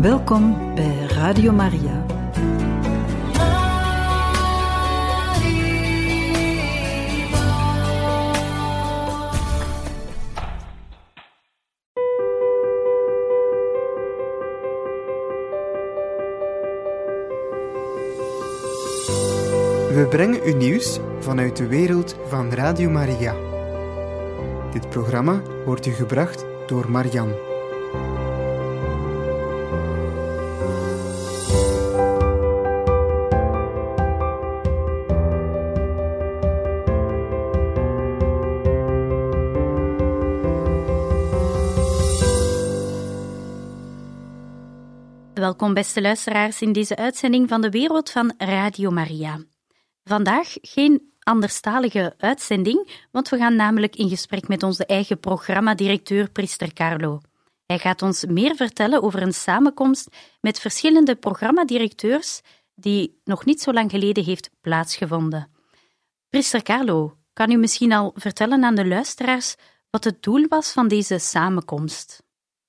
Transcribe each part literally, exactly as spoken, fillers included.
Welkom bij Radio Maria. We brengen u nieuws vanuit de wereld van Radio Maria. Dit programma wordt u gebracht door Marian. Welkom beste luisteraars in deze uitzending van de wereld van Radio Maria. Vandaag geen anderstalige uitzending, want we gaan namelijk in gesprek met onze eigen programmadirecteur Priester Carlo. Hij gaat ons meer vertellen over een samenkomst met verschillende programmadirecteurs die nog niet zo lang geleden heeft plaatsgevonden. Priester Carlo, kan u misschien al vertellen aan de luisteraars wat het doel was van deze samenkomst?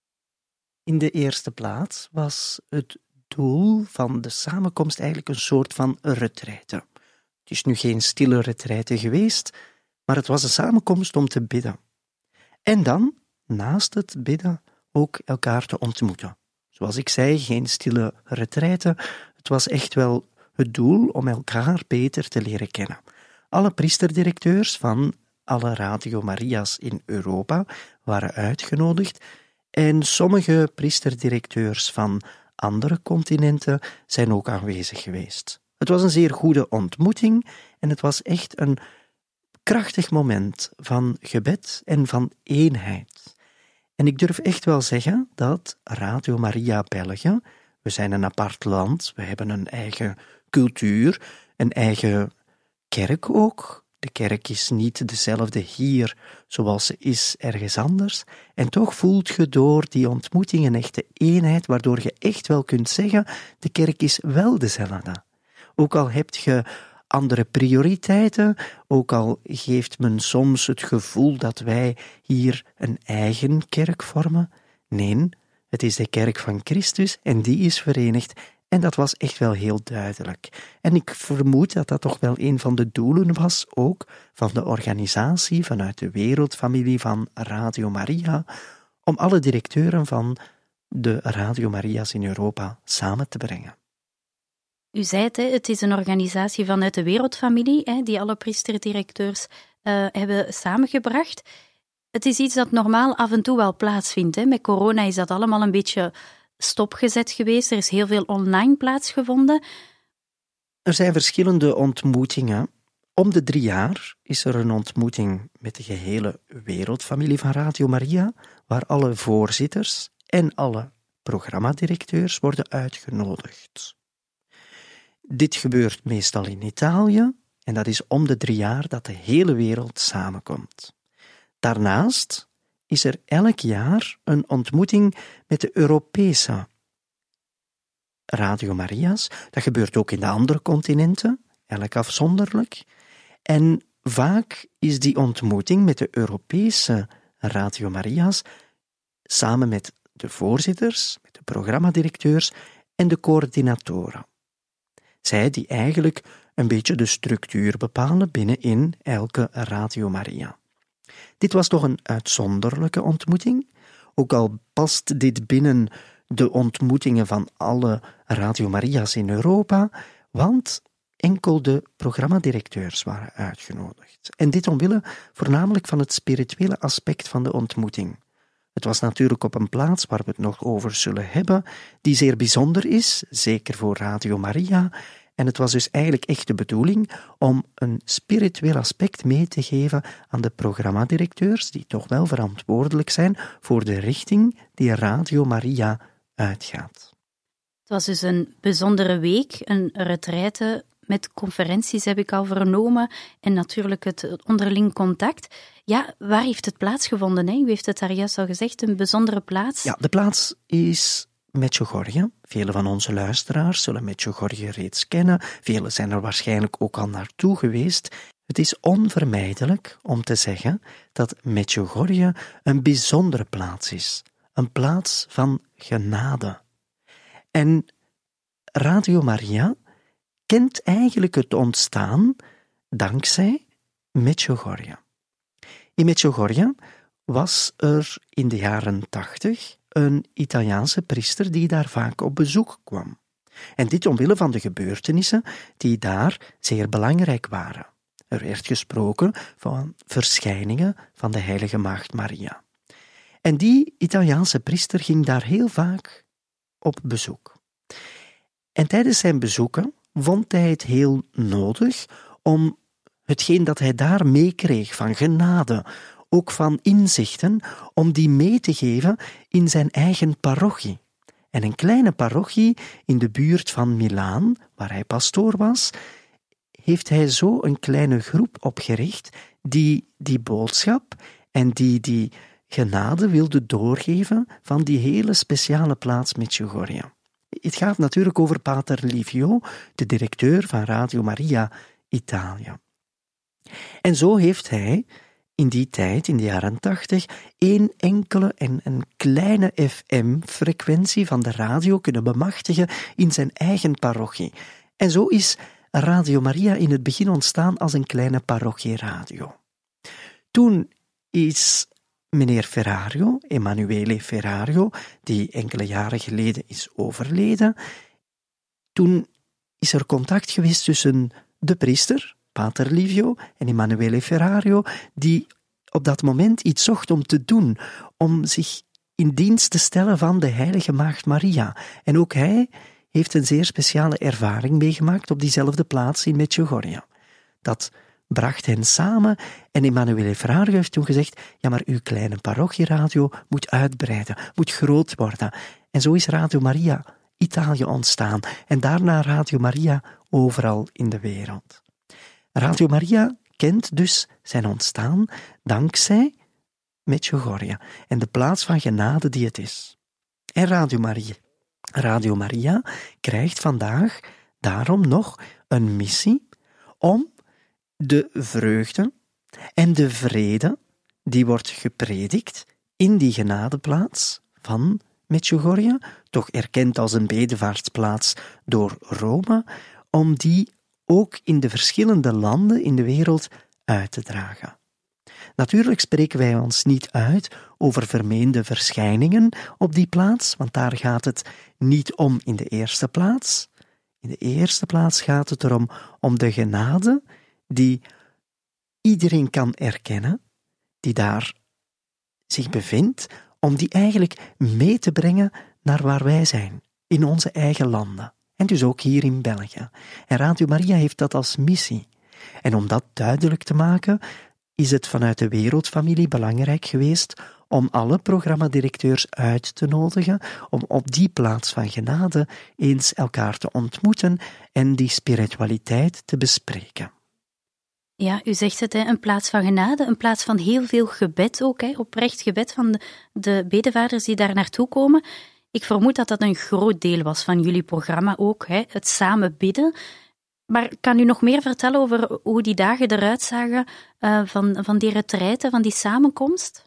In de eerste plaats was het doel van de samenkomst eigenlijk een soort van retraite. Het is nu geen stille retraite geweest, maar het was een samenkomst om te bidden. En dan, naast het bidden, ook elkaar te ontmoeten. Zoals ik zei, geen stille retraite. Het was echt wel het doel om elkaar beter te leren kennen. Alle priesterdirecteurs van alle Radio Maria's in Europa waren uitgenodigd en sommige priesterdirecteurs van andere continenten zijn ook aanwezig geweest. Het was een zeer goede ontmoeting en het was echt een krachtig moment van gebed en van eenheid. En ik durf echt wel zeggen dat Radio Maria België, we zijn een apart land, we hebben een eigen cultuur, een eigen kerk ook. De kerk is niet dezelfde hier zoals ze is ergens anders. En toch voelt je door die ontmoeting een echte eenheid, waardoor je echt wel kunt zeggen, de kerk is wel dezelfde. Ook al heb je andere prioriteiten, ook al geeft men soms het gevoel dat wij hier een eigen kerk vormen. Nee, het is de kerk van Christus en die is verenigd. En dat was echt wel heel duidelijk. En ik vermoed dat dat toch wel een van de doelen was, ook van de organisatie vanuit de wereldfamilie van Radio Maria, om alle directeuren van de Radio Maria's in Europa samen te brengen. U zei het, het is een organisatie vanuit de wereldfamilie, die alle priesterdirecteurs uh, hebben samengebracht. Het is iets dat normaal af en toe wel plaatsvindt. Met corona is dat allemaal een beetje stopgezet geweest. Er is heel veel online plaatsgevonden. Er zijn verschillende ontmoetingen. Om de drie jaar is er een ontmoeting met de gehele wereldfamilie van Radio Maria, waar alle voorzitters en alle programmadirecteurs worden uitgenodigd. Dit gebeurt meestal in Italië en dat is om de drie jaar dat de hele wereld samenkomt. Daarnaast is er elk jaar een ontmoeting met de Europese Radio Maria's. Dat gebeurt ook in de andere continenten, elk afzonderlijk. En vaak is die ontmoeting met de Europese Radio Maria's samen met de voorzitters, met de programmadirecteurs en de coördinatoren. Zij die eigenlijk een beetje de structuur bepalen binnenin elke Radio Maria. Dit was toch een uitzonderlijke ontmoeting, ook al past dit binnen de ontmoetingen van alle Radio Maria's in Europa, want enkel de programmadirecteurs waren uitgenodigd. En dit omwille voornamelijk van het spirituele aspect van de ontmoeting. Het was natuurlijk op een plaats waar we het nog over zullen hebben, die zeer bijzonder is, zeker voor Radio Maria. En het was dus eigenlijk echt de bedoeling om een spiritueel aspect mee te geven aan de programmadirecteurs, die toch wel verantwoordelijk zijn voor de richting die Radio Maria uitgaat. Het was dus een bijzondere week, een retraite met conferenties heb ik al vernomen en natuurlijk het onderling contact. Ja, waar heeft het plaatsgevonden? Hè? U heeft het daar juist al gezegd, een bijzondere plaats. Ja, de plaats is Medjugorje. Velen van onze luisteraars zullen Medjugorje reeds kennen. Velen zijn er waarschijnlijk ook al naartoe geweest. Het is onvermijdelijk om te zeggen dat Medjugorje een bijzondere plaats is. Een plaats van genade. En Radio Maria kent eigenlijk het ontstaan dankzij Medjugorje. In Medjugorje was er in de jaren tachtig een Italiaanse priester die daar vaak op bezoek kwam. En dit omwille van de gebeurtenissen die daar zeer belangrijk waren. Er werd gesproken van verschijningen van de heilige maagd Maria. En die Italiaanse priester ging daar heel vaak op bezoek. En tijdens zijn bezoeken vond hij het heel nodig om hetgeen dat hij daar meekreeg van genade, ook van inzichten, om die mee te geven in zijn eigen parochie. En een kleine parochie in de buurt van Milaan, waar hij pastoor was, heeft hij zo een kleine groep opgericht die die boodschap en die die genade wilde doorgeven van die hele speciale plaats Medjugorje. Het gaat natuurlijk over pater Livio, de directeur van Radio Maria Italië. En zo heeft hij in die tijd, in de jaren tachtig, één enkele en een kleine F M-frequentie van de radio kunnen bemachtigen in zijn eigen parochie. En zo is Radio Maria in het begin ontstaan als een kleine parochieradio. Toen is meneer Ferrario, Emanuele Ferrario, die enkele jaren geleden is overleden, toen is er contact geweest tussen de priester, pater Livio, en Emanuele Ferrario, die op dat moment iets zocht om te doen, om zich in dienst te stellen van de heilige maagd Maria. En ook hij heeft een zeer speciale ervaring meegemaakt op diezelfde plaats in Medjugorje. Dat bracht hen samen en Emanuele Ferrario heeft toen gezegd, ja, maar uw kleine parochieradio moet uitbreiden, moet groot worden. En zo is Radio Maria Italië ontstaan en daarna Radio Maria overal in de wereld. Radio Maria kent dus zijn ontstaan dankzij Medjugorje en de plaats van genade die het is. En Radio Maria, Radio Maria krijgt vandaag daarom nog een missie om de vreugde en de vrede die wordt gepredikt in die genadeplaats van Medjugorje, toch erkend als een bedevaartsplaats door Rome, om die ook in de verschillende landen in de wereld uit te dragen. Natuurlijk spreken wij ons niet uit over vermeende verschijningen op die plaats, want daar gaat het niet om in de eerste plaats. In de eerste plaats gaat het erom om de genade die iedereen kan erkennen, die daar zich bevindt, om die eigenlijk mee te brengen naar waar wij zijn, in onze eigen landen. En dus ook hier in België. En Radio Maria heeft dat als missie. En om dat duidelijk te maken, is het vanuit de wereldfamilie belangrijk geweest om alle programmadirecteurs uit te nodigen, om op die plaats van genade eens elkaar te ontmoeten en die spiritualiteit te bespreken. Ja, u zegt het, hè, een plaats van genade, een plaats van heel veel gebed ook, hè, oprecht gebed van de, de bedevaarders die daar naartoe komen. Ik vermoed dat dat een groot deel was van jullie programma ook, hè, het samen bidden. Maar kan u nog meer vertellen over hoe die dagen eruit zagen uh, van, van die retraite, van die samenkomst?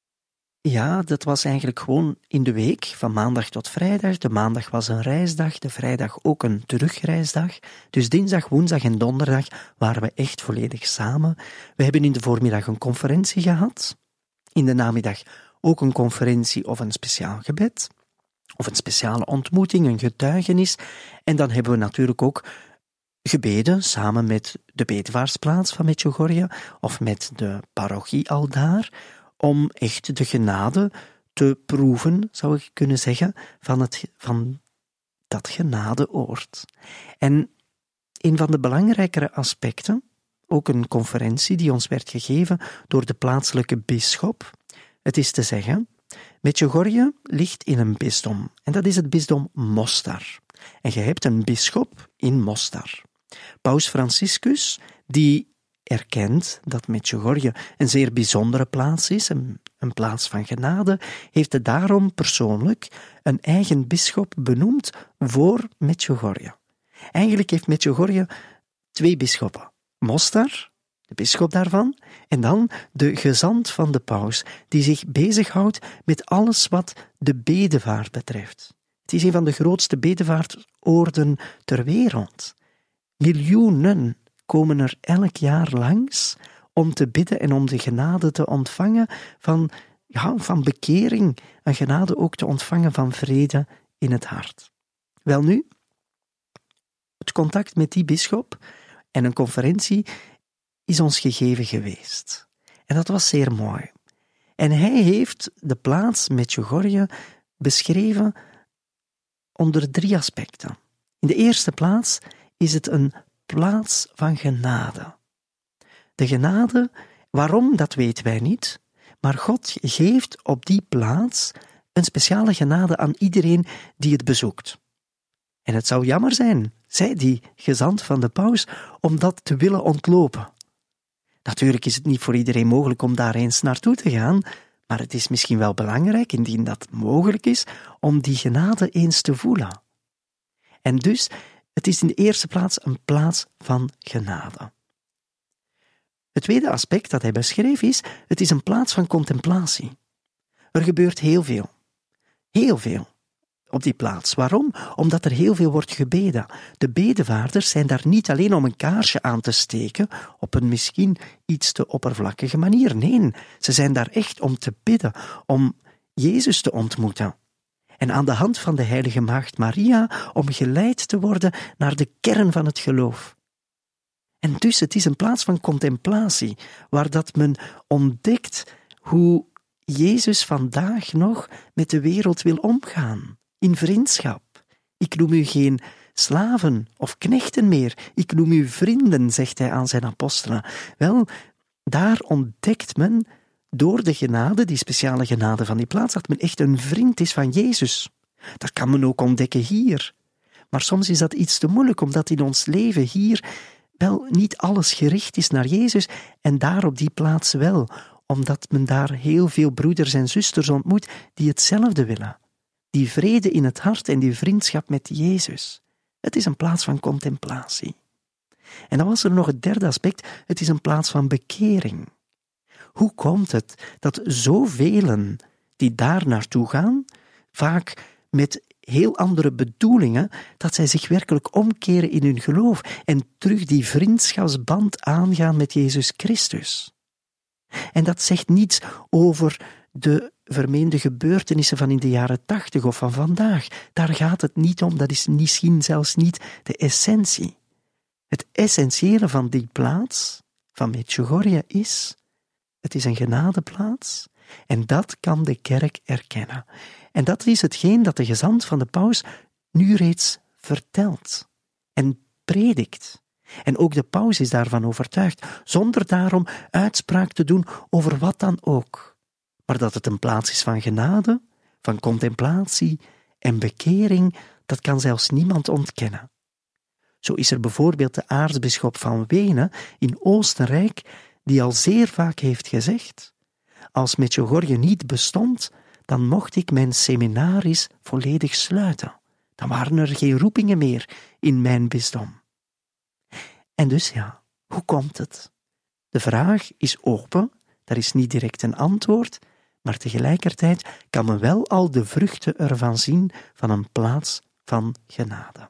Ja, dat was eigenlijk gewoon in de week, van maandag tot vrijdag. De maandag was een reisdag, de vrijdag ook een terugreisdag. Dus dinsdag, woensdag en donderdag waren we echt volledig samen. We hebben in de voormiddag een conferentie gehad. In de namiddag ook een conferentie of een speciaal gebed. Of een speciale ontmoeting, een getuigenis. En dan hebben we natuurlijk ook gebeden samen met de bedevaarsplaats van Medjugorje of met de parochie aldaar, om echt de genade te proeven, zou ik kunnen zeggen, van, het, van dat genadeoord. En een van de belangrijkere aspecten, ook een conferentie die ons werd gegeven door de plaatselijke bisschop, het is te zeggen, Medjugorje ligt in een bisdom, en dat is het bisdom Mostar. En je hebt een bisschop in Mostar. Paus Franciscus, die erkent dat Medjugorje een zeer bijzondere plaats is, een, een plaats van genade, heeft het daarom persoonlijk een eigen bisschop benoemd voor Medjugorje. Eigenlijk heeft Medjugorje twee bisschoppen. Mostar, de bisschop daarvan, en dan de gezant van de paus, die zich bezighoudt met alles wat de bedevaart betreft. Het is een van de grootste bedevaartoorden ter wereld. Miljoenen komen er elk jaar langs om te bidden en om de genade te ontvangen van, ja, van bekering, een genade ook te ontvangen van vrede in het hart. Welnu, het contact met die bisschop en een conferentie is ons gegeven geweest. En dat was zeer mooi. En hij heeft de plaats Medjugorje beschreven onder drie aspecten. In de eerste plaats is het een plaats van genade. De genade, waarom, dat weten wij niet, maar God geeft op die plaats een speciale genade aan iedereen die het bezoekt. En het zou jammer zijn, zei die gezant van de paus, om dat te willen ontlopen. Natuurlijk is het niet voor iedereen mogelijk om daar eens naartoe te gaan, maar het is misschien wel belangrijk, indien dat mogelijk is, om die genade eens te voelen. En dus, het is in de eerste plaats een plaats van genade. Het tweede aspect dat hij beschreef is, het is een plaats van contemplatie. Er gebeurt heel veel. Heel veel op die plaats. Waarom? Omdat er heel veel wordt gebeden. De bedevaarders zijn daar niet alleen om een kaarsje aan te steken, op een misschien iets te oppervlakkige manier. Nee, ze zijn daar echt om te bidden, om Jezus te ontmoeten. En aan de hand van de heilige maagd Maria om geleid te worden naar de kern van het geloof. En dus het is een plaats van contemplatie, waar dat men ontdekt hoe Jezus vandaag nog met de wereld wil omgaan, in vriendschap. Ik noem u geen slaven of knechten meer, ik noem u vrienden, zegt hij aan zijn apostelen. Wel, daar ontdekt men door de genade, die speciale genade van die plaats, dat men echt een vriend is van Jezus. Dat kan men ook ontdekken hier. Maar soms is dat iets te moeilijk, omdat in ons leven hier wel niet alles gericht is naar Jezus en daar op die plaats wel, omdat men daar heel veel broeders en zusters ontmoet die hetzelfde willen. Die vrede in het hart en die vriendschap met Jezus. Het is een plaats van contemplatie. En dan was er nog het derde aspect, het is een plaats van bekering. Hoe komt het dat zoveel die daar naartoe gaan, vaak met heel andere bedoelingen, dat zij zich werkelijk omkeren in hun geloof en terug die vriendschapsband aangaan met Jezus Christus? En dat zegt niets over de vermeende gebeurtenissen van in de jaren tachtig of van vandaag. Daar gaat het niet om, dat is misschien zelfs niet de essentie. Het essentiële van die plaats, van Medjugorje, is, het is een genadeplaats en dat kan de kerk erkennen. En dat is hetgeen dat de gezant van de paus nu reeds vertelt en predikt. En ook de paus is daarvan overtuigd, zonder daarom uitspraak te doen over wat dan ook. Maar dat het een plaats is van genade, van contemplatie en bekering, dat kan zelfs niemand ontkennen. Zo is er bijvoorbeeld de aartsbisschop van Wenen in Oostenrijk, die al zeer vaak heeft gezegd, als Medjugorje niet bestond, dan mocht ik mijn seminaries volledig sluiten. Dan waren er geen roepingen meer in mijn bisdom. En dus ja, hoe komt het? De vraag is open, daar is niet direct een antwoord, maar tegelijkertijd kan men wel al de vruchten ervan zien van een plaats van genade.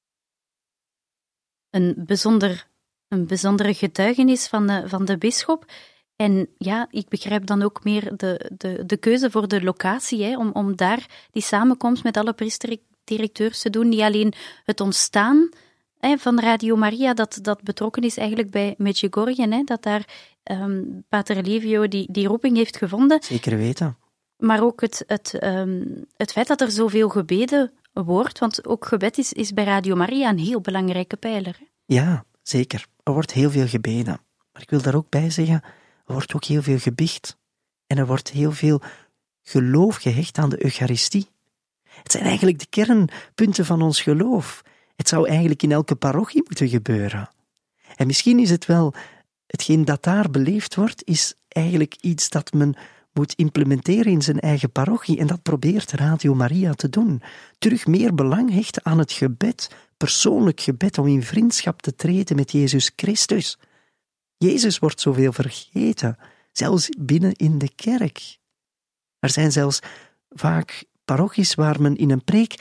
Een, bijzonder, een bijzondere getuigenis van de, van de bisschop. En ja, ik begrijp dan ook meer de, de, de keuze voor de locatie, hè, om, om daar die samenkomst met alle priesterdirecteurs te doen. Niet alleen het ontstaan hè, van Radio Maria, dat, dat betrokken is eigenlijk bij Medjugorje, hè, dat daar um, Pater Livio die, die roeping heeft gevonden. Zeker weten. Maar ook het, het, um, het feit dat er zoveel gebeden wordt, want ook gebed is, is bij Radio Maria een heel belangrijke pijler. Hè? Ja, zeker. Er wordt heel veel gebeden. Maar ik wil daar ook bij zeggen, er wordt ook heel veel gebiecht. En er wordt heel veel geloof gehecht aan de Eucharistie. Het zijn eigenlijk de kernpunten van ons geloof. Het zou eigenlijk in elke parochie moeten gebeuren. En misschien is het wel, hetgeen dat daar beleefd wordt, is eigenlijk iets dat men moet implementeren in zijn eigen parochie. En dat probeert Radio Maria te doen. Terug meer belang hechten aan het gebed, persoonlijk gebed, om in vriendschap te treden met Jezus Christus. Jezus wordt zoveel vergeten, zelfs binnen in de kerk. Er zijn zelfs vaak parochies waar men in een preek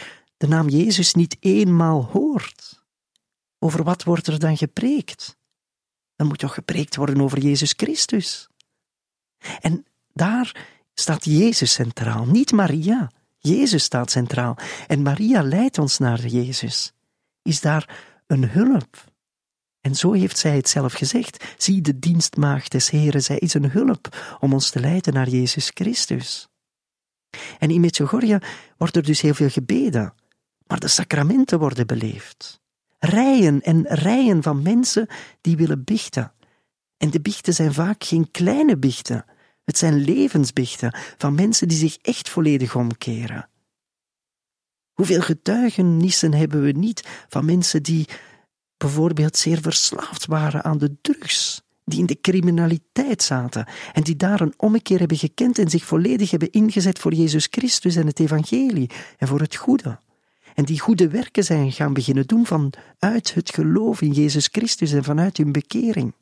de naam Jezus niet eenmaal hoort, over wat wordt er dan gepreekt? Dan moet toch gepreekt worden over Jezus Christus. En daar staat Jezus centraal, niet Maria. Jezus staat centraal. En Maria leidt ons naar Jezus. Is daar een hulp? En zo heeft zij het zelf gezegd. Zie de dienstmaagd des Heren, zij is een hulp om ons te leiden naar Jezus Christus. En in Medjugorje wordt er dus heel veel gebeden, maar de sacramenten worden beleefd. Rijen en rijen van mensen die willen biechten. En de biechten zijn vaak geen kleine biechten. Het zijn levensbiechten van mensen die zich echt volledig omkeren. Hoeveel getuigenissen hebben we niet van mensen die bijvoorbeeld zeer verslaafd waren aan de drugs, die in de criminaliteit zaten en die daar een ommekeer hebben gekend en zich volledig hebben ingezet voor Jezus Christus en het evangelie en voor het goede. En die goede werken zijn gaan beginnen doen vanuit het geloof in Jezus Christus en vanuit hun bekering.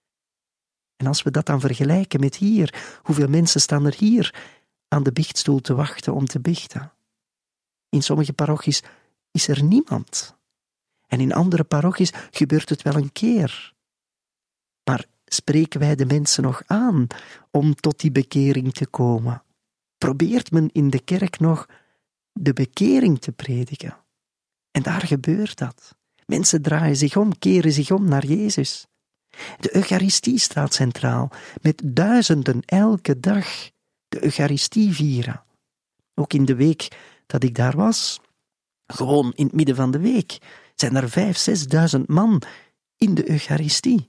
En als we dat dan vergelijken met hier, hoeveel mensen staan er hier aan de biechtstoel te wachten om te biechten? In sommige parochies is er niemand. En in andere parochies gebeurt het wel een keer. Maar spreken wij de mensen nog aan om tot die bekering te komen? Probeert men in de kerk nog de bekering te prediken? En daar gebeurt dat. Mensen draaien zich om, keren zich om naar Jezus. De Eucharistie staat centraal, met duizenden elke dag de Eucharistie vieren. Ook in de week dat ik daar was, gewoon in het midden van de week, zijn er vijf, zesduizend man in de Eucharistie.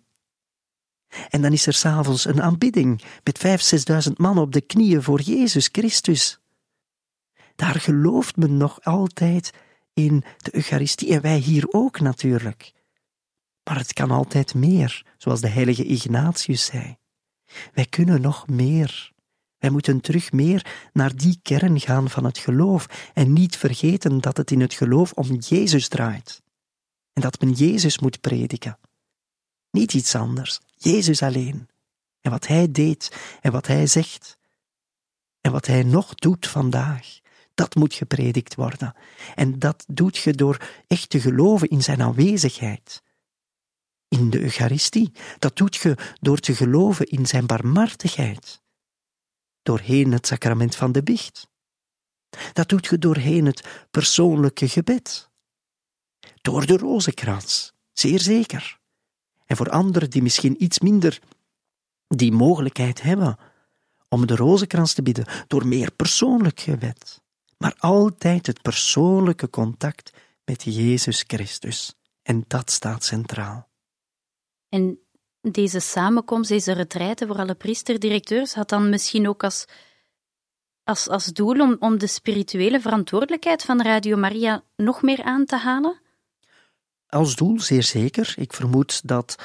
En dan is er 's avonds een aanbidding met vijf, zesduizend man op de knieën voor Jezus Christus. Daar gelooft men nog altijd in de Eucharistie en wij hier ook natuurlijk. Maar het kan altijd meer, zoals de heilige Ignatius zei. Wij kunnen nog meer. Wij moeten terug meer naar die kern gaan van het geloof en niet vergeten dat het in het geloof om Jezus draait. En dat men Jezus moet prediken. Niet iets anders, Jezus alleen. En wat Hij deed en wat Hij zegt. En wat Hij nog doet vandaag, dat moet gepredikt worden. En dat doet je door echt te geloven in zijn aanwezigheid. In de Eucharistie, dat doet je door te geloven in zijn barmhartigheid. Doorheen het sacrament van de biecht. Dat doet je doorheen het persoonlijke gebed. Door de rozenkrans, zeer zeker. En voor anderen die misschien iets minder die mogelijkheid hebben om de rozenkrans te bidden, door meer persoonlijk gebed. Maar altijd het persoonlijke contact met Jezus Christus. En dat staat centraal. En deze samenkomst, deze retraite voor alle priesterdirecteurs, had dan misschien ook als, als, als doel om, om de spirituele verantwoordelijkheid van Radio Maria nog meer aan te halen? Als doel, zeer zeker. Ik vermoed dat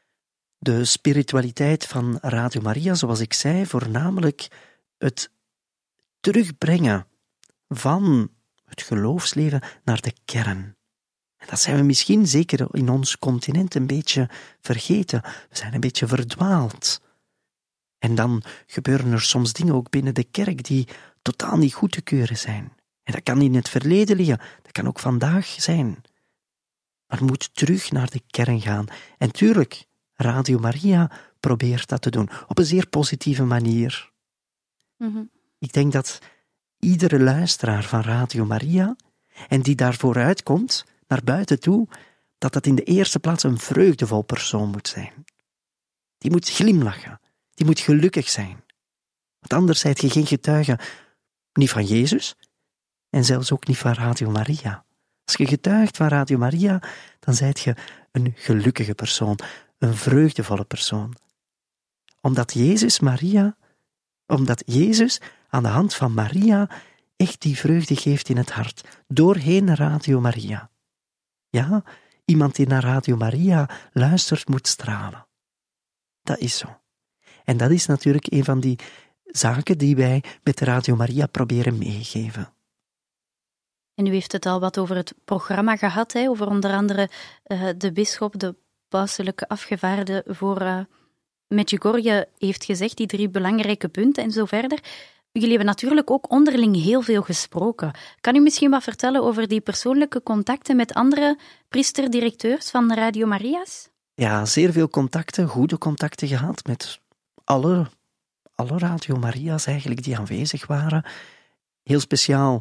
de spiritualiteit van Radio Maria, zoals ik zei, voornamelijk het terugbrengen van het geloofsleven naar de kern. En dat zijn we misschien, zeker in ons continent, een beetje vergeten. We zijn een beetje verdwaald. En dan gebeuren er soms dingen ook binnen de kerk die totaal niet goed te keuren zijn. En dat kan in het verleden liggen, dat kan ook vandaag zijn. Maar het moet terug naar de kern gaan. En tuurlijk, Radio Maria probeert dat te doen, op een zeer positieve manier. Mm-hmm. Ik denk dat iedere luisteraar van Radio Maria, en die daarvoor uitkomt, naar buiten toe, dat dat in de eerste plaats een vreugdevol persoon moet zijn. Die moet glimlachen, die moet gelukkig zijn. Want anders zijt je geen getuige, niet van Jezus, en zelfs ook niet van Radio Maria. Als je getuigt van Radio Maria, dan zijt je een gelukkige persoon, een vreugdevolle persoon. Omdat Jezus Maria, omdat Jezus aan de hand van Maria echt die vreugde geeft in het hart, doorheen Radio Maria. Ja, iemand die naar Radio Maria luistert moet stralen. Dat is zo. En dat is natuurlijk een van die zaken die wij met Radio Maria proberen meegeven. En u heeft het al wat over het programma gehad, hè, over onder andere uh, de bisschop, de pauselijke afgevaarde voor uh, Medjugorje heeft gezegd, die drie belangrijke punten en zo verder. jullie hebben natuurlijk ook onderling heel veel gesproken. Kan u misschien wat vertellen over die persoonlijke contacten met andere priesterdirecteurs van Radio Maria's? Ja, zeer veel contacten, goede contacten gehad met alle, alle Radio Maria's eigenlijk die aanwezig waren. Heel speciaal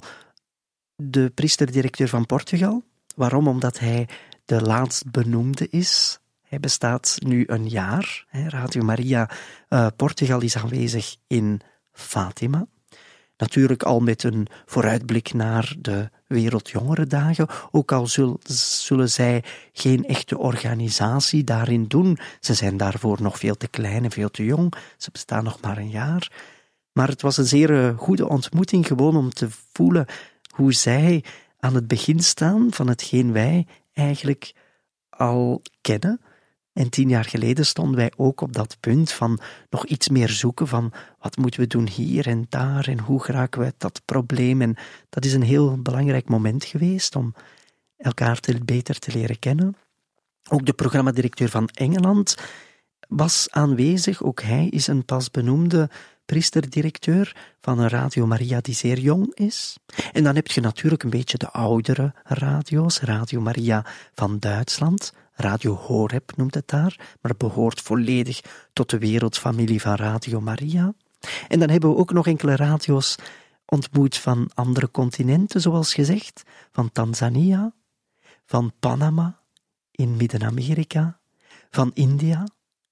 de priesterdirecteur van Portugal. Waarom? Omdat hij de laatst benoemde is. Hij bestaat nu een jaar. Radio Maria uh, Portugal is aanwezig in Fatima. Natuurlijk al met een vooruitblik naar de Wereldjongerendagen. Ook al zul, zullen zij geen echte organisatie daarin doen. Ze zijn daarvoor nog veel te klein en veel te jong. Ze bestaan nog maar een jaar. Maar het was een zeer uh, goede ontmoeting gewoon om te voelen hoe zij aan het begin staan van hetgeen wij eigenlijk al kennen. En tien jaar geleden stonden wij ook op dat punt van nog iets meer zoeken van wat moeten we doen hier en daar en hoe geraken we uit dat probleem. En dat is een heel belangrijk moment geweest om elkaar te, beter te leren kennen. Ook de programmadirecteur van Engeland was aanwezig. Ook hij is een pas benoemde priesterdirecteur van een Radio Maria die zeer jong is. En dan heb je natuurlijk een beetje de oudere radio's. Radio Maria van Duitsland. Radio Horeb noemt het daar, maar het behoort volledig tot de wereldfamilie van Radio Maria. En dan hebben we ook nog enkele radio's ontmoet van andere continenten, zoals gezegd, van Tanzania, van Panama in Midden-Amerika, van India.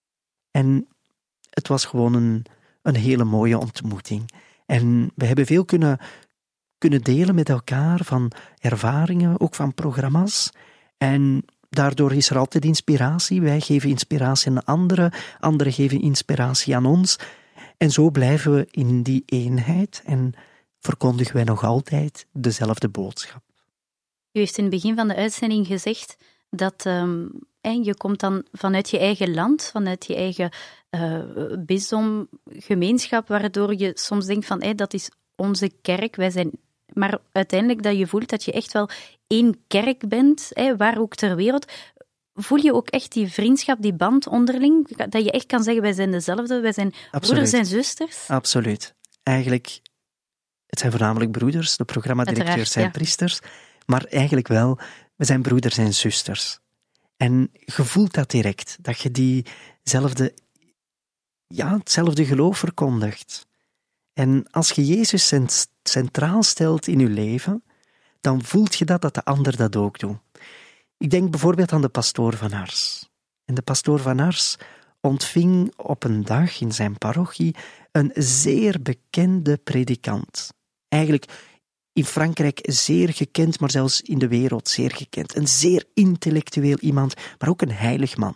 En het was gewoon een, een hele mooie ontmoeting. En we hebben veel kunnen, kunnen delen met elkaar van ervaringen, ook van programma's. En daardoor is er altijd inspiratie. Wij geven inspiratie aan anderen, anderen geven inspiratie aan ons. En zo blijven we in die eenheid en verkondigen wij nog altijd dezelfde boodschap. U heeft in het begin van de uitzending gezegd dat um, je komt dan vanuit je eigen land, vanuit je eigen uh, bisdom, gemeenschap, waardoor je soms denkt van hey, dat is onze kerk, wij zijn... Maar uiteindelijk dat je voelt dat je echt wel één kerk bent, hè, waar ook ter wereld. Voel je ook echt die vriendschap, die band onderling? Dat je echt kan zeggen, wij zijn dezelfde, wij zijn Absoluut. broeders en zusters? Absoluut. Eigenlijk, het zijn voornamelijk broeders. De programmadirecteurs zijn ja. priesters. Maar eigenlijk wel, we zijn broeders en zusters. En je voelt dat direct, dat je diezelfde, ja, hetzelfde geloof verkondigt. En als je Jezus centraal stelt in je leven, dan voelt je dat, dat de ander dat ook doet. Ik denk bijvoorbeeld aan de pastoor van Ars. En de pastoor van Ars ontving op een dag in zijn parochie een zeer bekende predikant. Eigenlijk in Frankrijk zeer gekend, maar zelfs in de wereld zeer gekend. Een zeer intellectueel iemand, maar ook een heilig man.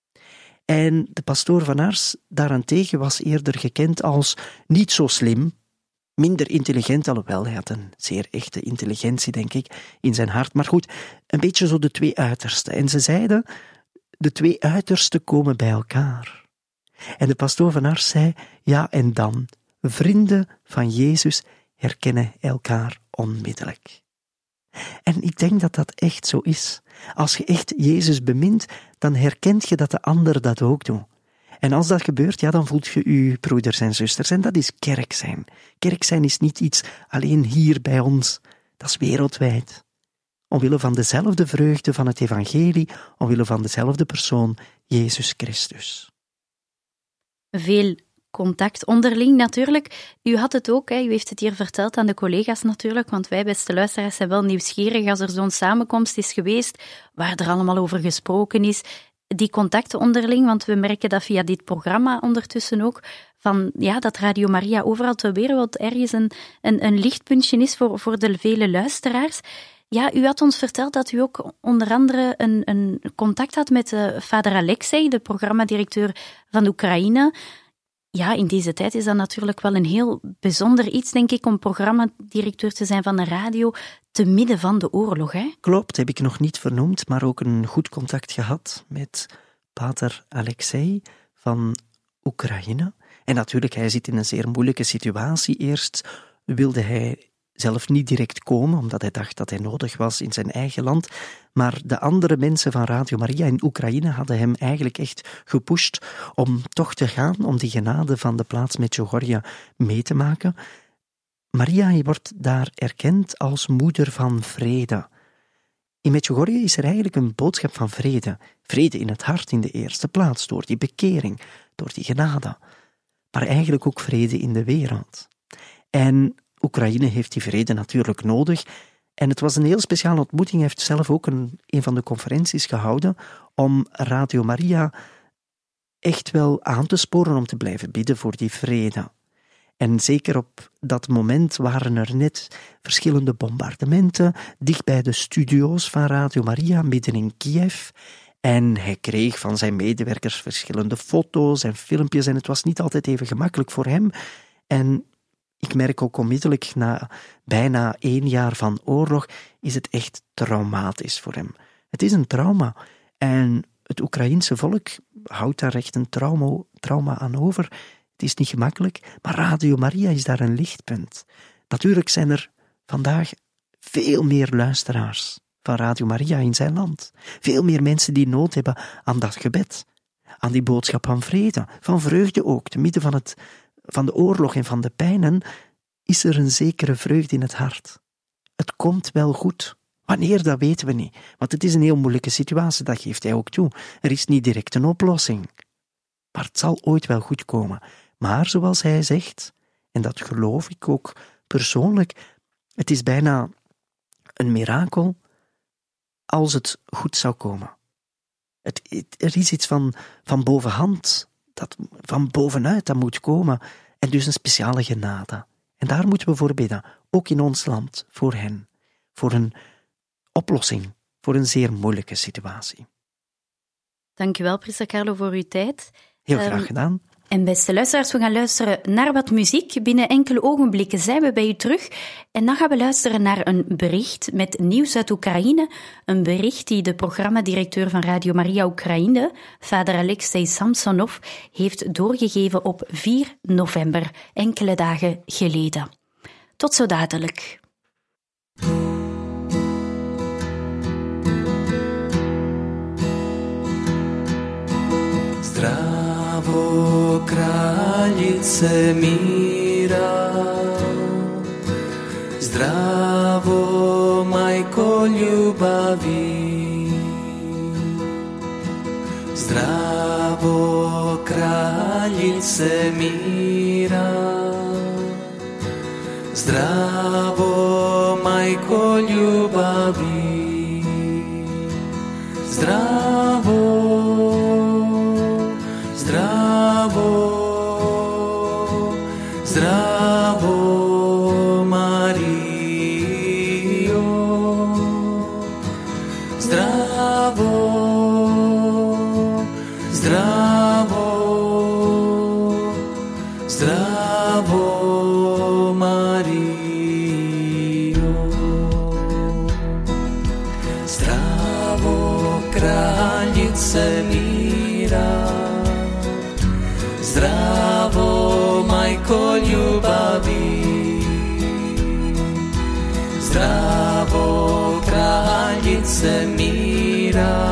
En de pastoor van Ars daarentegen was eerder gekend als niet zo slim, minder intelligent, alhoewel hij had een zeer echte intelligentie, denk ik, in zijn hart. Maar goed, een beetje zo de twee uitersten. En ze zeiden, de twee uitersten komen bij elkaar. En de pastoor van Ars zei, ja en dan, vrienden van Jezus herkennen elkaar onmiddellijk. En ik denk dat dat echt zo is. Als je echt Jezus bemint, dan herkent je dat de ander dat ook doet. En als dat gebeurt, ja, dan voelt je je broeders en zusters. En dat is kerk zijn. Kerk zijn is niet iets alleen hier bij ons. Dat is wereldwijd. Omwille van dezelfde vreugde van het evangelie, omwille van dezelfde persoon, Jezus Christus. Veel contact onderling natuurlijk. U had het ook, hè, u heeft het hier verteld aan de collega's natuurlijk, want wij, beste luisteraars, zijn wel nieuwsgierig als er zo'n samenkomst is geweest, waar er allemaal over gesproken is. Die contacten onderling, want we merken dat via dit programma ondertussen ook, van, ja, dat Radio Maria overal ter wereld ergens een, een, een lichtpuntje is voor, voor de vele luisteraars. Ja, u had ons verteld dat u ook onder andere een, een contact had met uh, vader Alexei, de programmadirecteur van Oekraïne. Ja, in deze tijd is dat natuurlijk wel een heel bijzonder iets, denk ik, om programmadirecteur te zijn van een radio te midden van de oorlog, hè? Klopt, heb ik nog niet vernoemd, maar ook een goed contact gehad met pater Alexei van Oekraïne. En natuurlijk, hij zit in een zeer moeilijke situatie. Eerst wilde hij zelf niet direct komen, omdat hij dacht dat hij nodig was in zijn eigen land. Maar de andere mensen van Radio Maria in Oekraïne hadden hem eigenlijk echt gepusht om toch te gaan, om die genade van de plaats Medjugorje mee te maken. Maria wordt daar erkend als moeder van vrede. In Medjugorje is er eigenlijk een boodschap van vrede. Vrede in het hart in de eerste plaats, door die bekering, door die genade. Maar eigenlijk ook vrede in de wereld. En Oekraïne heeft die vrede natuurlijk nodig. En het was een heel speciale ontmoeting. Hij heeft zelf ook een, een van de conferenties gehouden om Radio Maria echt wel aan te sporen om te blijven bidden voor die vrede. En zeker op dat moment waren er net verschillende bombardementen dicht bij de studio's van Radio Maria, midden in Kiev. En hij kreeg van zijn medewerkers verschillende foto's en filmpjes en het was niet altijd even gemakkelijk voor hem. En ik merk ook onmiddellijk, na bijna één jaar van oorlog, is het echt traumatisch voor hem. Het is een trauma. En het Oekraïense volk houdt daar echt een trauma, trauma aan over. Het is niet gemakkelijk, maar Radio Maria is daar een lichtpunt. Natuurlijk zijn er vandaag veel meer luisteraars van Radio Maria in zijn land. Veel meer mensen die nood hebben aan dat gebed. Aan die boodschap van vrede, van vreugde ook. Te midden van, het, van de oorlog en van de pijnen is er een zekere vreugde in het hart. Het komt wel goed. Wanneer, dat weten we niet. Want het is een heel moeilijke situatie, dat geeft hij ook toe. Er is niet direct een oplossing. Maar het zal ooit wel goed komen. Maar zoals hij zegt, en dat geloof ik ook persoonlijk, het is bijna een mirakel als het goed zou komen. Het, het, er is iets van, van bovenhand, dat, van bovenuit dat moet komen, en dus een speciale genade. En daar moeten we voor bidden, ook in ons land, voor hen. Voor een oplossing, voor een zeer moeilijke situatie. Dank u wel, priester Carlo, voor uw tijd. Heel graag um, gedaan. En beste luisteraars, we gaan luisteren naar wat muziek. Binnen enkele ogenblikken zijn we bij u terug. En dan gaan we luisteren naar een bericht met nieuws uit Oekraïne. Een bericht die de programmadirecteur van Radio Maria Oekraïne, vader Alexei Samsonov, heeft doorgegeven op vier november, enkele dagen geleden. Tot zo dadelijk. Zdravo, kraljice mira, zdravo, majko ljubavi, zdravo, kraljice mira, zdravo, majko ljubavi, zdravo. Zdravo, zdravo, Mario, zdravo, zdravo, zdravo, Mario, zdravo, kraljice mira. Zdravo, majko ljubavi, zdravo, kraljice mira,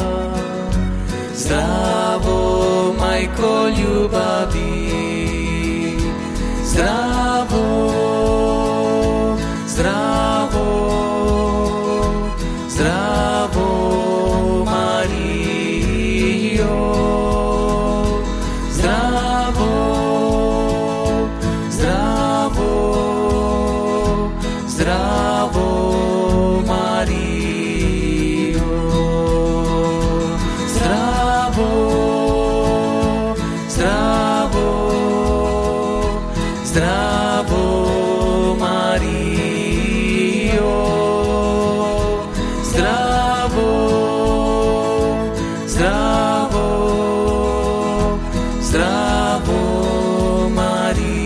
zdravo, majko ljubavi, zdravo, zdravo, zdravo, Mario. Zdravo, Mario, zdravo, zdravo, zdravo, Mario, zdravo, zdravo, zdravo, Mario.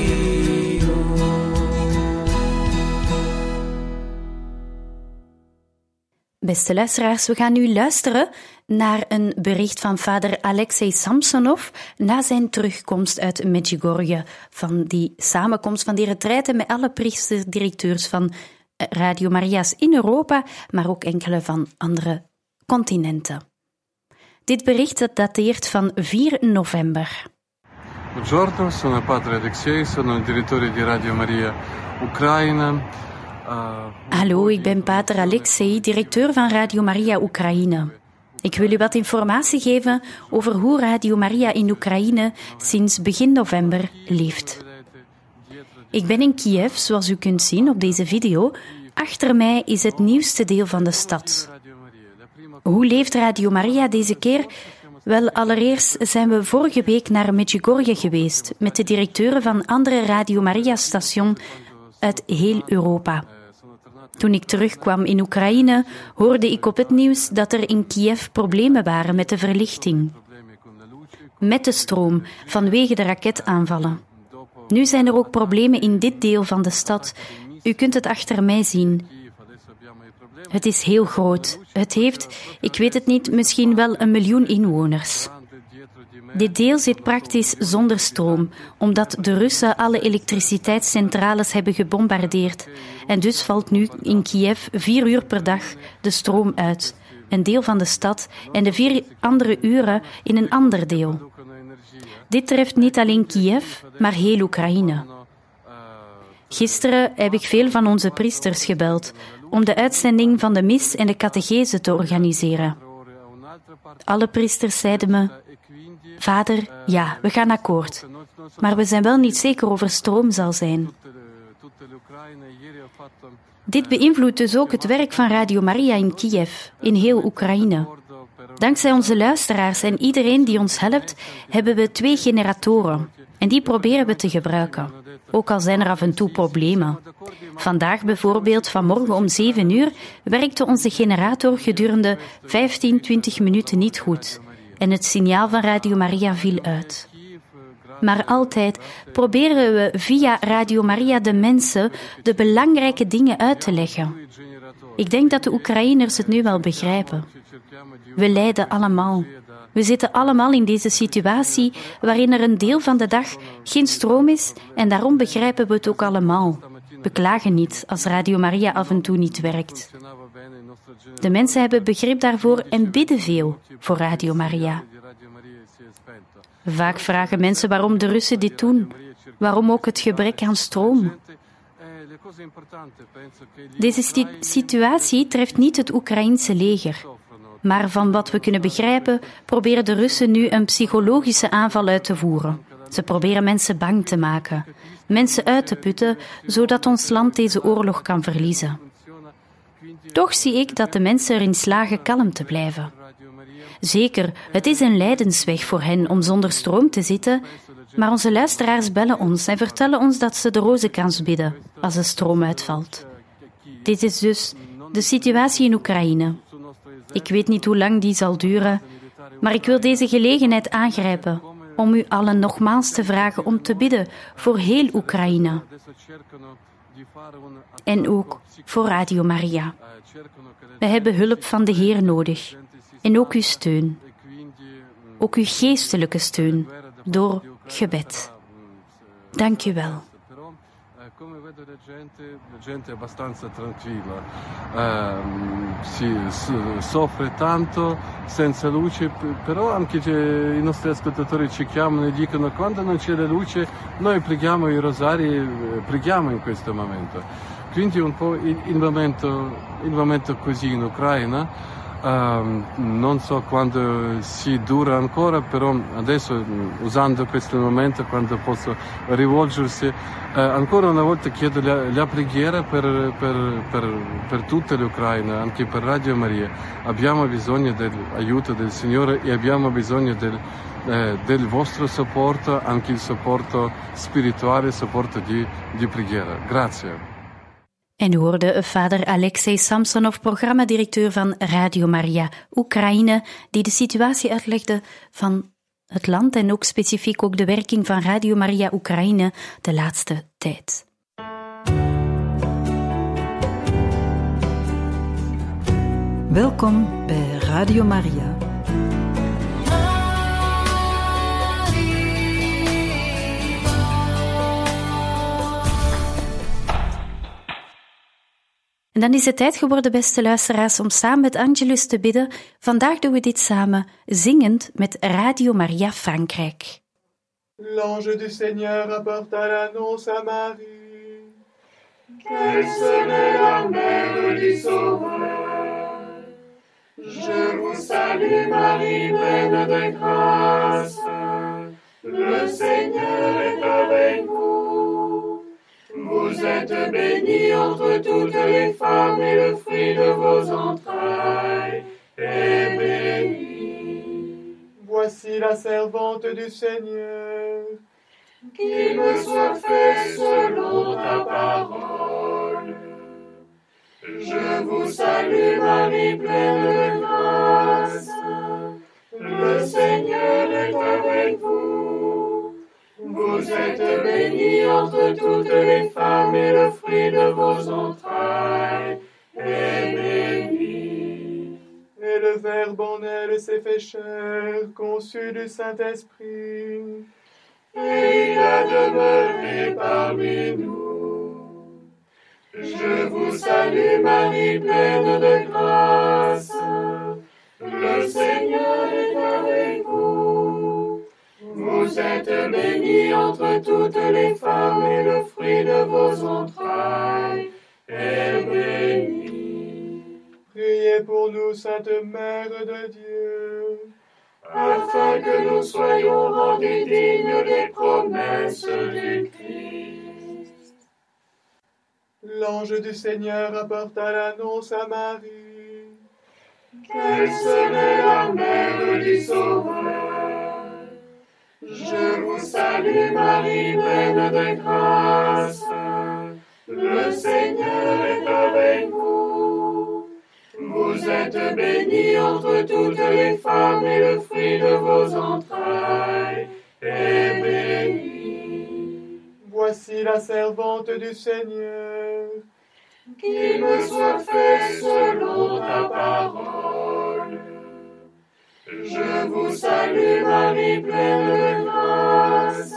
Beste luisteraars, we gaan nu luisteren naar een bericht van vader Alexei Samsonov na zijn terugkomst uit Medjugorje, van die samenkomst van die retraite met alle priesterdirecteurs van Radio Maria's in Europa, maar ook enkele van andere continenten. Dit bericht dateert van vier november. Buongiorno, sono padre Alexei, sono il direttore di Radio Maria Oekraïne. Hallo, ik ben pater Alexei, directeur van Radio Maria Oekraïne. Ik wil u wat informatie geven over hoe Radio Maria in Oekraïne sinds begin november leeft. Ik ben in Kiev, zoals u kunt zien op deze video. Achter mij is het nieuwste deel van de stad. Hoe leeft Radio Maria deze keer? Wel, allereerst zijn we vorige week naar Medjugorje geweest met de directeuren van andere Radio Maria-stations uit heel Europa. Toen ik terugkwam in Oekraïne, hoorde ik op het nieuws dat er in Kiev problemen waren met de verlichting. Met de stroom, vanwege de raketaanvallen. Nu zijn er ook problemen in dit deel van de stad. U kunt het achter mij zien. Het is heel groot. Het heeft, ik weet het niet, misschien wel een miljoen inwoners. Dit deel zit praktisch zonder stroom, omdat de Russen alle elektriciteitscentrales hebben gebombardeerd. En dus valt nu in Kiev vier uur per dag de stroom uit. Een deel van de stad en de vier andere uren in een ander deel. Dit treft niet alleen Kiev, maar heel Oekraïne. Gisteren heb ik veel van onze priesters gebeld om de uitzending van de mis en de catechese te organiseren. Alle priesters zeiden me: Vader, ja, we gaan akkoord. Maar we zijn wel niet zeker of er stroom zal zijn. Dit beïnvloedt dus ook het werk van Radio Maria in Kiev, in heel Oekraïne. Dankzij onze luisteraars en iedereen die ons helpt, hebben we twee generatoren. En die proberen we te gebruiken. Ook al zijn er af en toe problemen. Vandaag bijvoorbeeld, vanmorgen om zeven uur, werkte onze generator gedurende vijftien, twintig minuten niet goed. En het signaal van Radio Maria viel uit. Maar altijd proberen we via Radio Maria de mensen de belangrijke dingen uit te leggen. Ik denk dat de Oekraïners het nu wel begrijpen. We lijden allemaal. We zitten allemaal in deze situatie waarin er een deel van de dag geen stroom is en daarom begrijpen we het ook allemaal. We klagen niet als Radio Maria af en toe niet werkt. De mensen hebben begrip daarvoor en bidden veel voor Radio Maria. Vaak vragen mensen waarom de Russen dit doen, waarom ook het gebrek aan stroom. Deze situatie treft niet het Oekraïense leger. Maar van wat we kunnen begrijpen, proberen de Russen nu een psychologische aanval uit te voeren. Ze proberen mensen bang te maken, mensen uit te putten, zodat ons land deze oorlog kan verliezen. Toch zie ik dat de mensen erin slagen kalm te blijven. Zeker, het is een lijdensweg voor hen om zonder stroom te zitten, maar onze luisteraars bellen ons en vertellen ons dat ze de rozenkrans bidden als de stroom uitvalt. Dit is dus de situatie in Oekraïne. Ik weet niet hoe lang die zal duren, maar ik wil deze gelegenheid aangrijpen om u allen nogmaals te vragen om te bidden voor heel Oekraïne. En ook voor Radio Maria. We hebben hulp van de Heer nodig en ook uw steun. Ook uw geestelijke steun door gebed. Dank u wel. Come vedo la gente, la gente è abbastanza tranquilla, eh, si soffre tanto senza luce, però anche i nostri ascoltatori ci chiamano e dicono quando non c'è la luce noi preghiamo i rosari, preghiamo in questo momento. Quindi un po' il, il, momento, il momento così in Ucraina. Uh, non so quando si dura ancora, però adesso usando questo momento quando posso rivolgersi uh, ancora una volta chiedo la, la preghiera per, per, per, per tutta l'Ucraina, anche per Radio Maria. Abbiamo bisogno dell'aiuto del Signore e abbiamo bisogno del, eh, del vostro supporto, anche il supporto spirituale, il supporto di, di preghiera. Grazie. En u hoorde vader Alexei Samsonov, programmadirecteur van Radio Maria Oekraïne, die de situatie uitlegde van het land en ook specifiek ook de werking van Radio Maria Oekraïne de laatste tijd. Welkom bij Radio Maria. En dan is het tijd geworden, beste luisteraars, om samen met Angelus te bidden. Vandaag doen we dit samen, zingend met Radio Maria Frankrijk. L'ange du Seigneur apporta l'annonce à Marie. qu'elle serait la mère du Sauveur. Je vous salue Marie, pleine de grâce. Le Seigneur est avec vous. Vous êtes bénie entre toutes les femmes et le fruit de vos entrailles est béni. Voici la servante du Seigneur. Qu'il me soit fait selon ta parole. Je vous salue Marie, pleine de grâce. Le Seigneur est avec vous. Vous êtes bénie entre toutes les femmes et le fruit de vos entrailles est béni. Et le Verbe en elle s'est fait chair, conçu du Saint-Esprit. Et il a demeuré parmi nous. Je vous salue Marie, pleine de grâce. Le Seigneur est avec vous. Vous êtes bénie entre toutes les femmes et le fruit de vos entrailles est béni. Priez pour nous, Sainte Mère de Dieu, afin que nous soyons rendus dignes des promesses du Christ. L'ange du Seigneur apporta l'annonce à Marie. Qu'elle serait la mère du Sauveur. Je vous salue Marie, pleine de grâce. Le Seigneur est avec vous. Vous êtes bénie entre toutes les femmes et le fruit de vos entrailles est béni. Voici la servante du Seigneur. Qu'il me soit fait selon ta parole. Je vous salue Marie, pleine de grâce.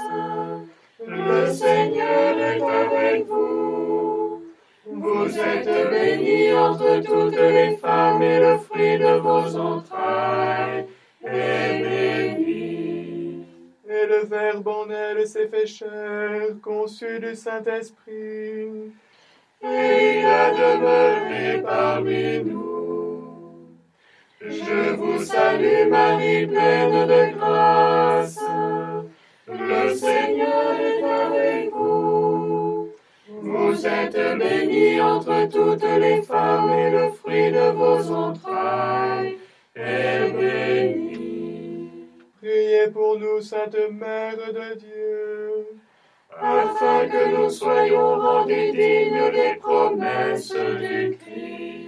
Le Seigneur est avec vous. Vous êtes bénie entre toutes les femmes et le fruit de vos entrailles est béni. Et le Verbe en elle s'est fait chair, conçu du Saint-Esprit. Et il a demeuré parmi nous. Je vous salue Marie, pleine de grâce. Le Seigneur est avec vous. Vous êtes bénie entre toutes les femmes et le fruit de vos entrailles est béni. Priez pour nous, Sainte Mère de Dieu, afin que nous soyons rendus dignes des promesses du Christ.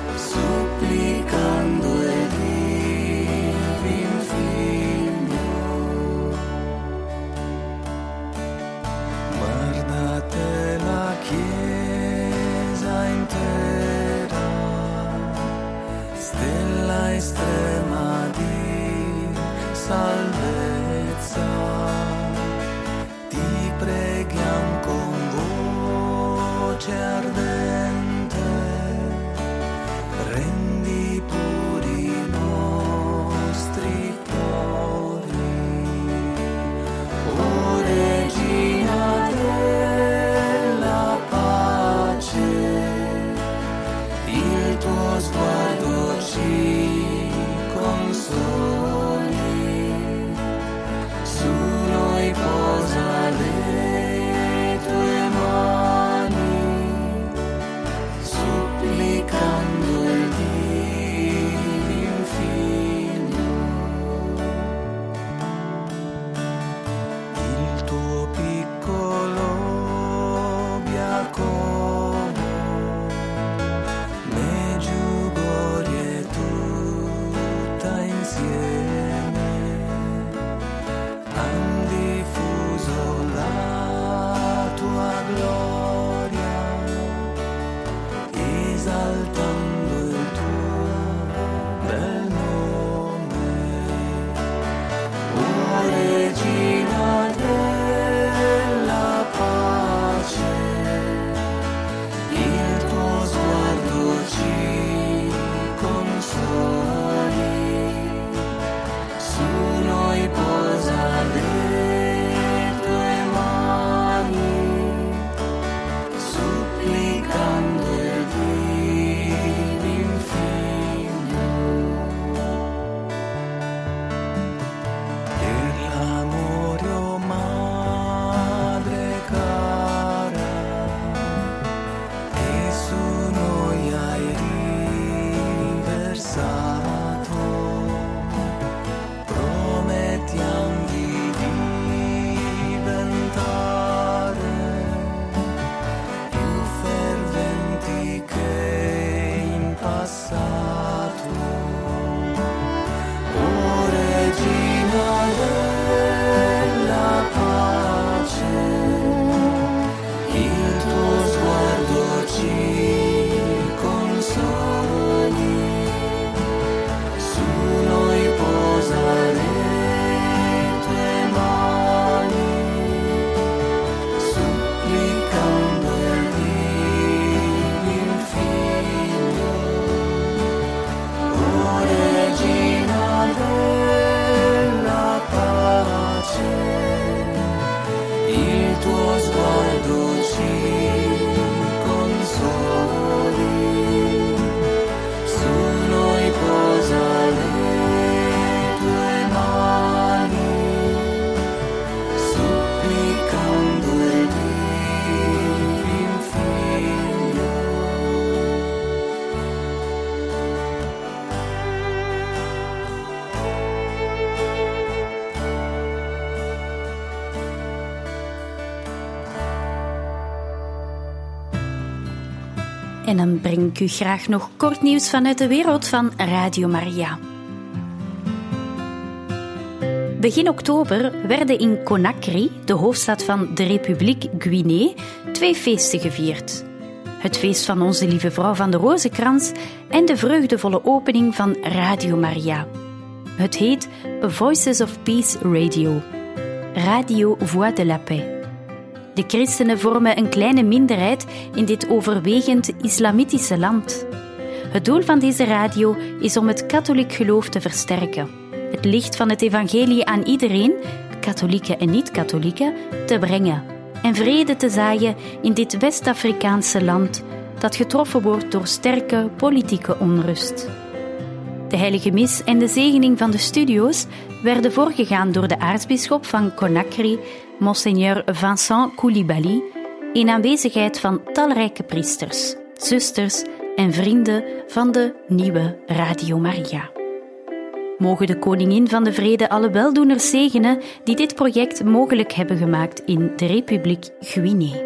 Supplicando ed in figlio salvezza, ti preghiamo con voce ardente, rendi puri i nostri cuori, o Regina della pace, il tuo sguardo ci consoli, su noi posa le tue mani, supplicando il divin Figlio. Il tuo piccolo Giacomo, Medjugorje tutta insieme, han diffuso la tua gloria, esaltando il tuo bel nome. O Regina della pace, il tuo sguardo ci consoli, su noi posa le tue mani, supplicando il divin Figlio. Per l'amore, o Madre cara, che su noi hai riversato, promettiamo di diventare più ferventi che in passato. O Regina della pace, il tuo sguardo ci consoli, su noi posa le tue mani, supplicando il divin Figlio. O Regina della pace, il tuo sguardo ci consoli, su noi posa le tue mani, supplicando il divin Figlio. En dan breng ik u graag nog kort nieuws vanuit de wereld van Radio Maria. Begin oktober werden in Conakry, de hoofdstad van de Republiek Guinea, twee feesten gevierd. Het feest van Onze Lieve Vrouw van de Rozenkrans en de vreugdevolle opening van Radio Maria. Het heet Voices of Peace Radio. Radio Voix de la Paix. De christenen vormen een kleine minderheid in dit overwegend islamitische land. Het doel van deze radio is om het katholiek geloof te versterken, het licht van het evangelie aan iedereen, katholieken en niet-katholieken, te brengen en vrede te zaaien in dit West-Afrikaanse land dat getroffen wordt door sterke politieke onrust. De heilige mis en de zegening van de studio's werden voorgegaan door de aartsbisschop van Conakry, Monseigneur Vincent Koulibaly, in aanwezigheid van talrijke priesters, zusters en vrienden van de nieuwe Radio Maria. Mogen de koningin van de vrede alle weldoeners zegenen die dit project mogelijk hebben gemaakt in de Republiek Guinea.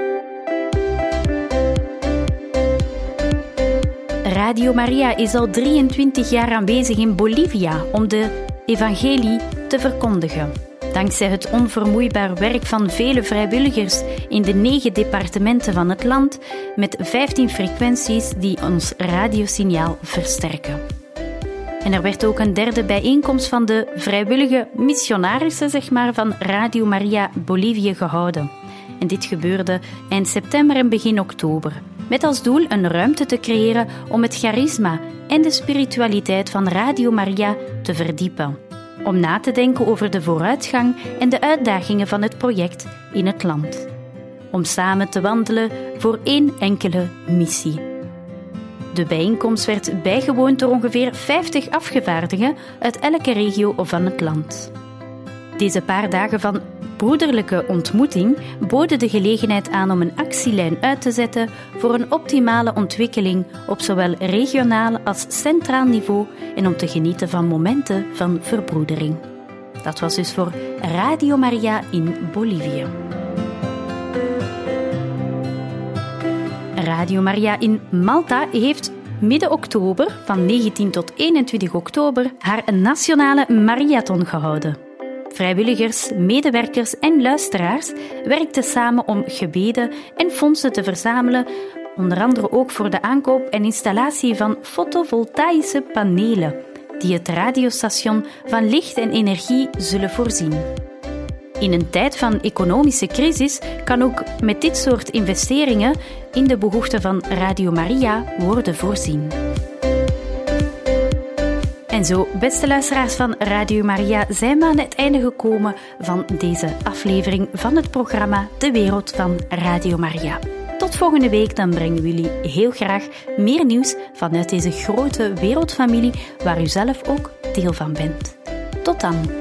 Radio Maria is al drieëntwintig jaar aanwezig in Bolivia om de evangelie te verkondigen. Dankzij het onvermoeibaar werk van vele vrijwilligers in de negen departementen van het land, met vijftien frequenties die ons radiosignaal versterken. En er werd ook een derde bijeenkomst van de vrijwillige missionarissen, zeg maar, van Radio Maria Bolivie gehouden. En dit gebeurde eind september en begin oktober, met als doel een ruimte te creëren om het charisma en de spiritualiteit van Radio Maria te verdiepen. Om na te denken over de vooruitgang en de uitdagingen van het project in het land. Om samen te wandelen voor één enkele missie. De bijeenkomst werd bijgewoond door ongeveer vijftig afgevaardigden uit elke regio van het land. Deze paar dagen van broederlijke ontmoeting boden de gelegenheid aan om een actielijn uit te zetten voor een optimale ontwikkeling op zowel regionaal als centraal niveau en om te genieten van momenten van verbroedering. Dat was dus voor Radio Maria in Bolivie. Radio Maria in Malta heeft midden oktober, van negentien tot eenentwintig oktober, haar nationale marathon gehouden. Vrijwilligers, medewerkers en luisteraars werkten samen om gebeden en fondsen te verzamelen, onder andere ook voor de aankoop en installatie van fotovoltaïsche panelen, die het radiostation van licht en energie zullen voorzien. In een tijd van economische crisis kan ook met dit soort investeringen in de behoeften van Radio Maria worden voorzien. En zo, beste luisteraars van Radio Maria, zijn we aan het einde gekomen van deze aflevering van het programma De Wereld van Radio Maria. Tot volgende week, dan brengen we jullie heel graag meer nieuws vanuit deze grote wereldfamilie waar u zelf ook deel van bent. Tot dan!